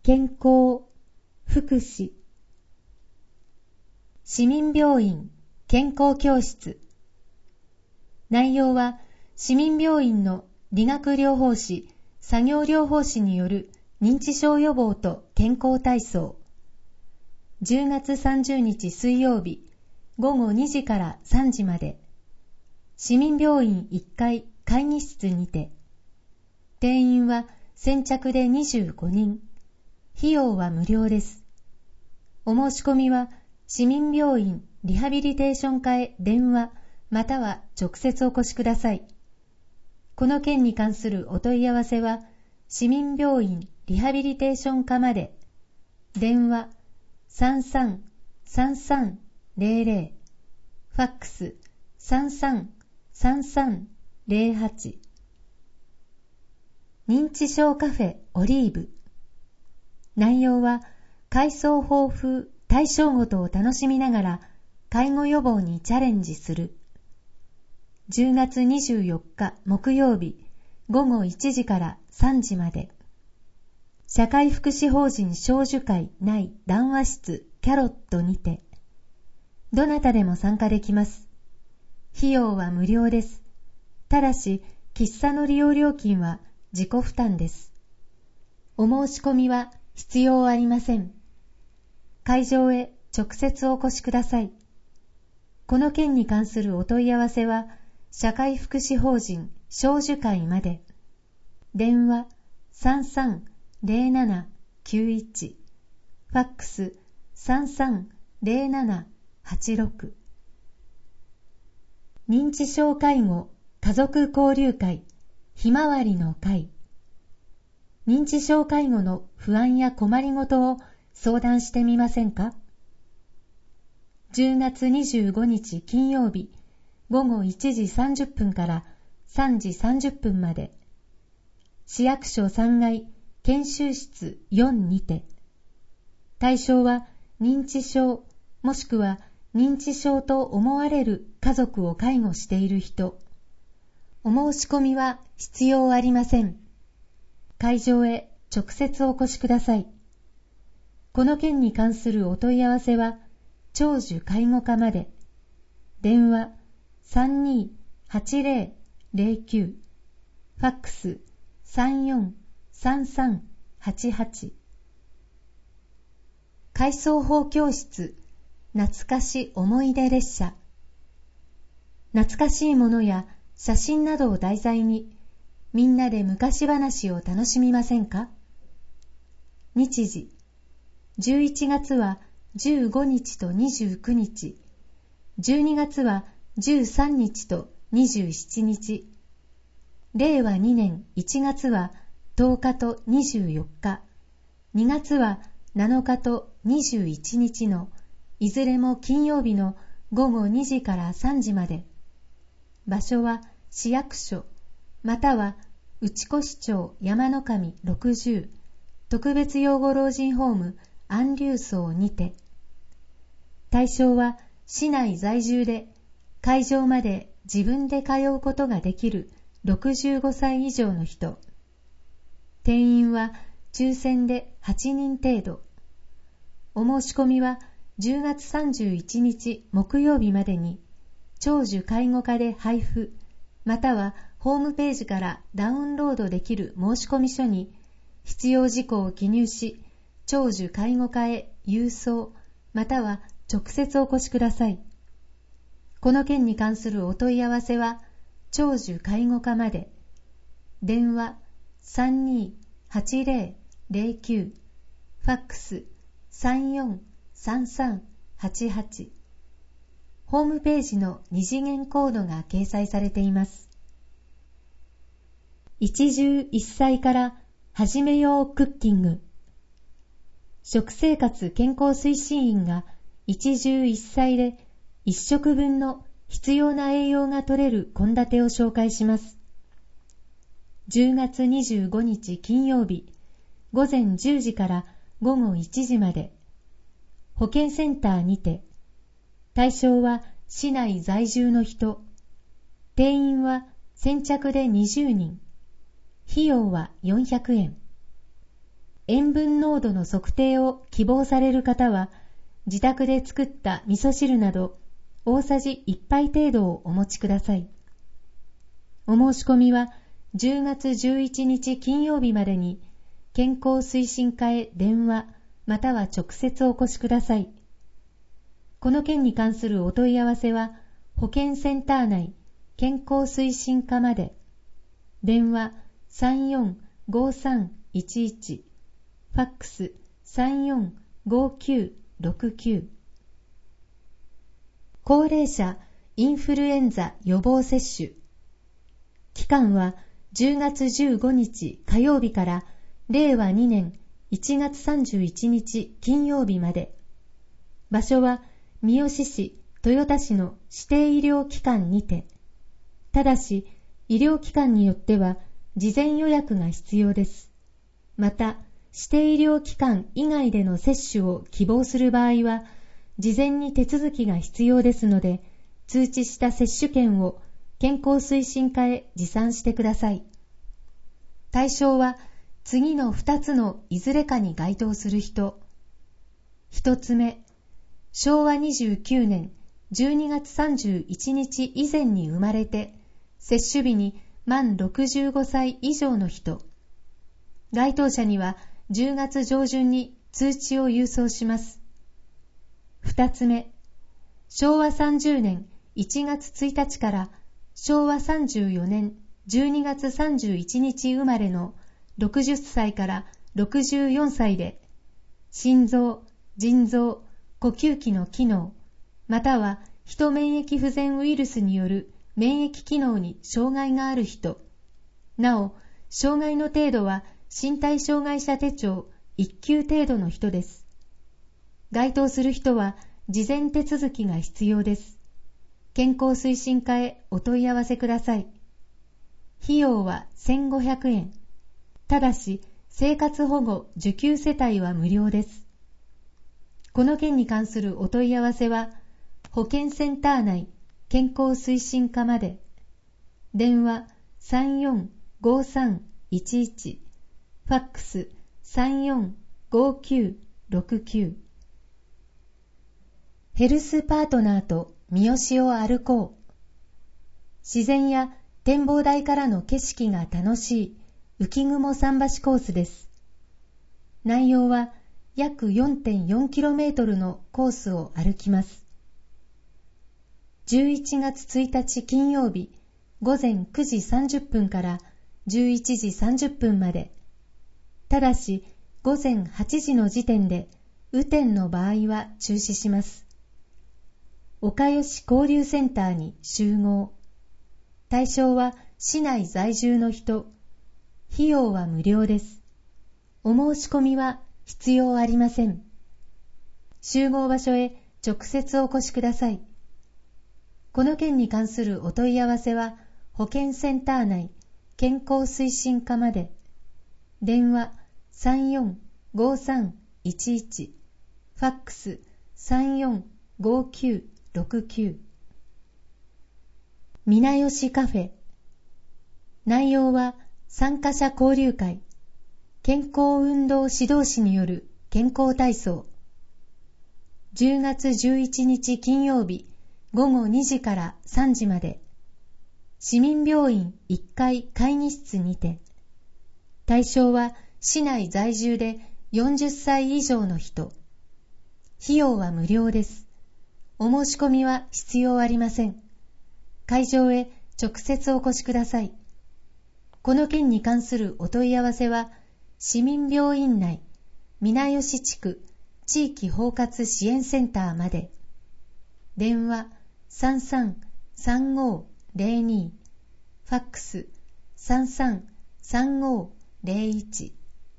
健康、福祉。市民病院健康教室。内容は市民病院の理学療法士、作業療法士による認知症予防と健康体操。10月30日水曜日午後2時から3時まで。市民病院1階会議室にて。定員は先着で25人。費用は無料です。お申し込みは市民病院リハビリテーション課へ電話または直接お越しください。この件に関するお問い合わせは市民病院リハビリテーション課まで。電話 33-3300 ファックス 33-3308。認知症カフェオリーブ。内容は海藻豊富対象ごとを楽しみながら介護予防にチャレンジする。10月24日木曜日午後1時から3時まで。社会福祉法人小樹会内談話室キャロットにて。どなたでも参加できます。費用は無料です。ただし喫茶の利用料金は自己負担です。お申し込みは必要ありません。会場へ直接お越しください。この件に関するお問い合わせは社会福祉法人小樹会まで。電話 33-0791 ファックス 33-0786。認知症介護家族交流会ひまわりの会。認知症介護の不安や困りごとを相談してみませんか。10月25日金曜日午後1時30分から3時30分まで。市役所3階研修室4にて。対象は認知症もしくは認知症と思われる家族を介護している人。お申し込みは必要ありません。会場へ直接お越しください。この件に関するお問い合わせは長寿介護課まで。電話 32-8009 ファックス 34-3388。海藻法教室懐かし思い出列車。懐かしいものや写真などを題材にみんなで昔話を楽しみませんか。日時11月は15日と29日、12月は13日と27日、令和2年1月は10日と24日、2月は7日と21日のいずれも金曜日の午後2時から3時まで。場所は市役所または内越町山の上60特別養護老人ホーム安隆荘にて。対象は市内在住で会場まで自分で通うことができる65歳以上の人。定員は抽選で8人程度。お申し込みは10月31日木曜日までに長寿介護課で配布またはホームページからダウンロードできる申込書に必要事項を記入し、長寿介護課へ郵送または直接お越しください。この件に関するお問い合わせは長寿介護課まで。電話 32-8009 ファックス 34-3388。ホームページの二次元コードが掲載されています。一汁一菜から始めようクッキング。食生活健康推進員が一汁一菜で一食分の必要な栄養が取れる献立を紹介します。10月25日金曜日午前10時から午後1時まで。保健センターにて。対象は市内在住の人。定員は先着で20人。費用は400円。 塩分濃度の測定を希望される方は、自宅で作った味噌汁など大さじ1杯程度をお持ちください。お申し込みは10月11日金曜日までに健康推進課へ電話または直接お越しください。この件に関するお問い合わせは保健センター内健康推進課まで。電話345311、ファックス345969。高齢者インフルエンザ予防接種。期間は10月15日火曜日から令和2年1月31日金曜日まで。場所は三好市、豊田市の指定医療機関にて。ただし、医療機関によっては事前予約が必要です。また、指定医療機関以外での接種を希望する場合は、事前に手続きが必要ですので、通知した接種券を健康推進課へ持参してください。対象は次の2つのいずれかに該当する人。1つ目、昭和29年12月31日以前に生まれて、接種日に満65歳以上の人。該当者には10月上旬に通知を郵送します。2つ目、昭和30年1月1日から昭和34年12月31日生まれの60歳から64歳で、心臓、腎臓、呼吸器の機能、またはヒト免疫不全ウイルスによる免疫機能に障害がある人。なお、障害の程度は身体障害者手帳1級程度の人です。該当する人は事前手続きが必要です。健康推進課へお問い合わせください。費用は1500円。ただし、生活保護受給世帯は無料です。この件に関するお問い合わせは、保健センター内健康推進課まで。電話345311、ファックス345969。ヘルスパートナーと三好を歩こう。自然や展望台からの景色が楽しい浮雲桟橋コースです。内容は約 4.4km のコースを歩きます。11月1日金曜日午前9時30分から11時30分まで。ただし午前8時の時点で雨天の場合は中止します。岡吉交流センターに集合。対象は市内在住の人。費用は無料です。お申し込みは必要ありません。集合場所へ直接お越しください。この件に関するお問い合わせは保健センター内健康推進課まで。電話345311、ファックス345969。みなよしカフェ。内容は参加者交流会、健康運動指導士による健康体操。10月11日金曜日午後2時から3時まで。市民病院1階会議室にて。対象は市内在住で40歳以上の人。費用は無料です。お申し込みは必要ありません。会場へ直接お越しください。この件に関するお問い合わせは、市民病院内みなよし地区地域包括支援センターまで。電話333502、ファックス333501。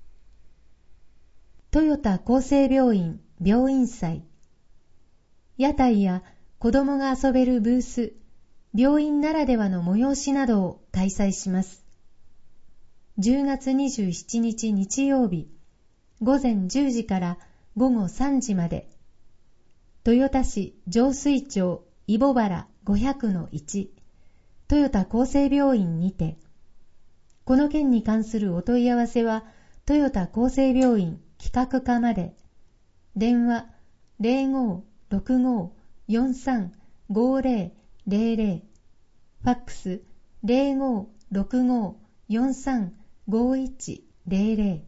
豊田厚生病院病院祭。屋台や子どもが遊べるブース、病院ならではの催しなどを開催します。10月27日日曜日、午前10時から午後3時まで。豊田市上水町揖保原 500-1、豊田厚生病院にて。この件に関するお問い合わせは、 ヨタ厚生病院企画課まで。電話0565-435000、ファックス0565-435100。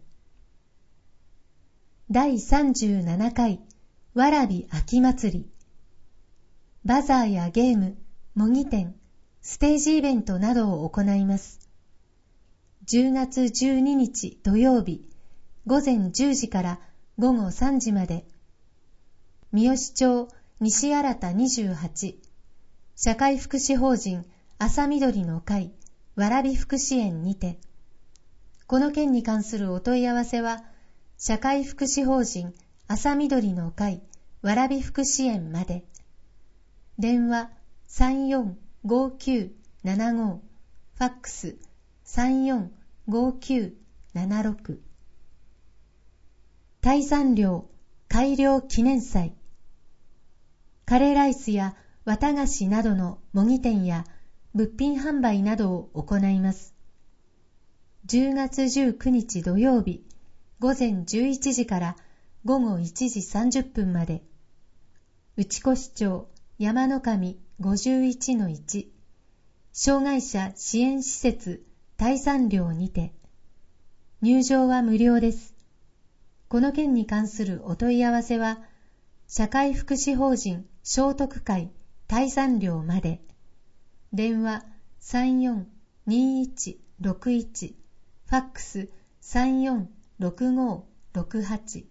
第37回わらび秋祭り。バザーやゲーム、模擬店、ステージイベントなどを行います。10月12日土曜日、午前10時から午後3時まで。三好町西新田28、社会福祉法人朝緑の会わらび福祉園にて。この件に関するお問い合わせは、社会福祉法人朝緑の会わらび福祉園まで。電話345975、ファックス345976。大山陵改良記念祭。カレーライスや綿菓子などの模擬店や物品販売などを行います。10月19日土曜日、午前11時から午後1時30分まで。内越町山の神 51-1、障害者支援施設大山陵にて。入場は無料です。この件に関するお問い合わせは、社会福祉法人聖徳会大山陵まで。電話342161、ファックス346568。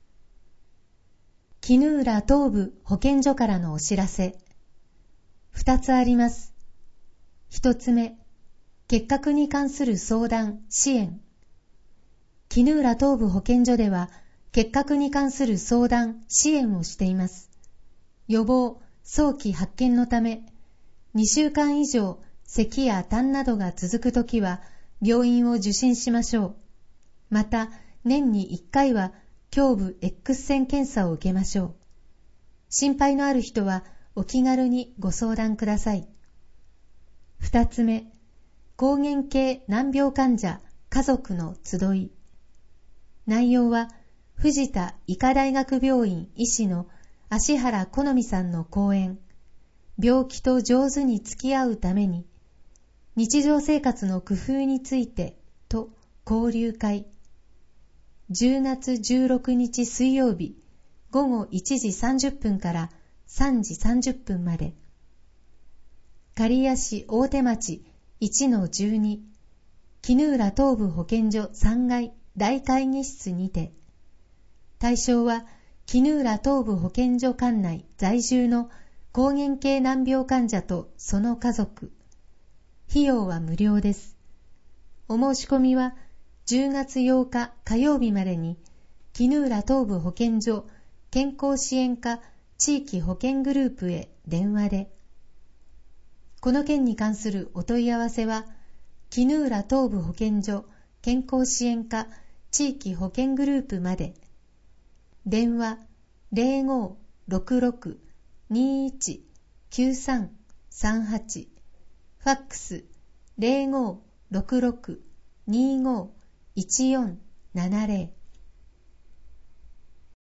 絹浦東部保健所からのお知らせ。2つあります。1つ目、結核に関する相談・支援。絹浦東部保健所では、結核に関する相談・支援をしています。予防・早期発見のため、2週間以上、咳や痰などが続くときは、病院を受診しましょう。また、年に1回は、胸部 X 線検査を受けましょう。心配のある人は、お気軽にご相談ください。2つ目、膠原系難病患者家族の集い。内容は、藤田医科大学病院医師の芦原好美さんの講演、病気と上手に付き合うために、日常生活の工夫についてと交流会。10月16日水曜日、午後1時30分から3時30分まで。刈谷市大手町 1-12、絹浦東部保健所3階大会議室にて。対象は、絹浦東部保健所管内在住の膠原系難病患者とその家族。費用は無料です。お申し込みは、10月8日火曜日までに、絹浦東部保健所健康支援課地域保健グループへ電話で。この件に関するお問い合わせは、絹浦東部保健所健康支援課地域保健グループまで。電話0566-21-9338、ファックス0566-25-1470。